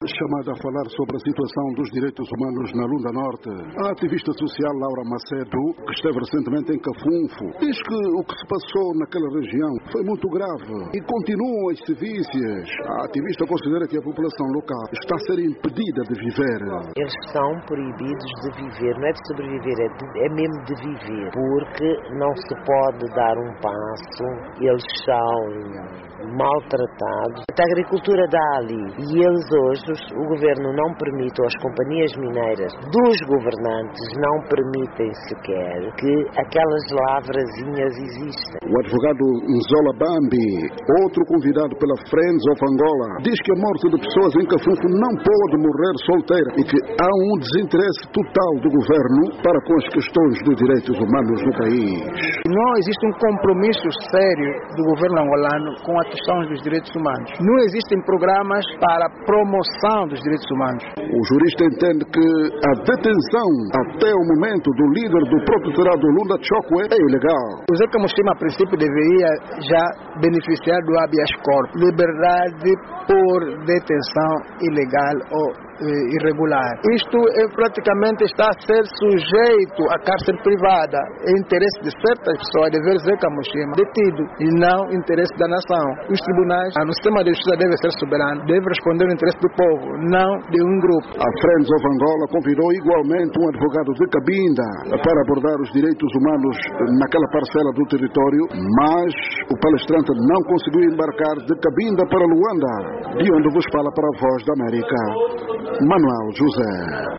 Chamada a falar sobre a situação dos direitos humanos na Lunda Norte, a ativista social Laura Macedo, que esteve recentemente em Cafunfo, diz que o que se passou naquela região foi muito grave e continuam as sevícias. A ativista considera que a população local está a ser impedida de viver. Eles são proibidos de viver, não é de sobreviver, é mesmo de viver, porque não se pode dar um passo, eles são maltratados. A agricultura dá ali e eles hoje, o governo não permite, ou as companhias mineiras dos governantes não permitem sequer que aquelas lavrazinhas existam. O advogado Nzola Bambi, outro convidado pela Friends of Angola, diz que a morte de pessoas em Cafunfo não pode morrer solteira e que há um desinteresse total do governo para com as questões dos direitos humanos no país. Não existe um compromisso sério do governo angolano com a questão dos direitos humanos. Não existem programas para a promoção dos direitos humanos. O jurista entende que a detenção até o momento do líder do protetorado Lunda Chokwe é ilegal. O Zé Kamushima, a princípio, deveria já beneficiar do habeas corpus, liberdade por detenção ilegal ou irregular. Isto praticamente está a ser sujeito à cárcere privada. É interesse de certas pessoas de ver Zé Kamushima detido e não interesse da nação. Os tribunais, no sistema de justiça deve ser soberano, deve responder ao interesse do povo, não de um grupo. A Friends of Angola convidou igualmente um advogado de Cabinda para abordar os direitos humanos naquela parcela do território, mas o palestrante não conseguiu embarcar de Cabinda para Luanda, de onde vos fala para a Voz da América, Manuel José.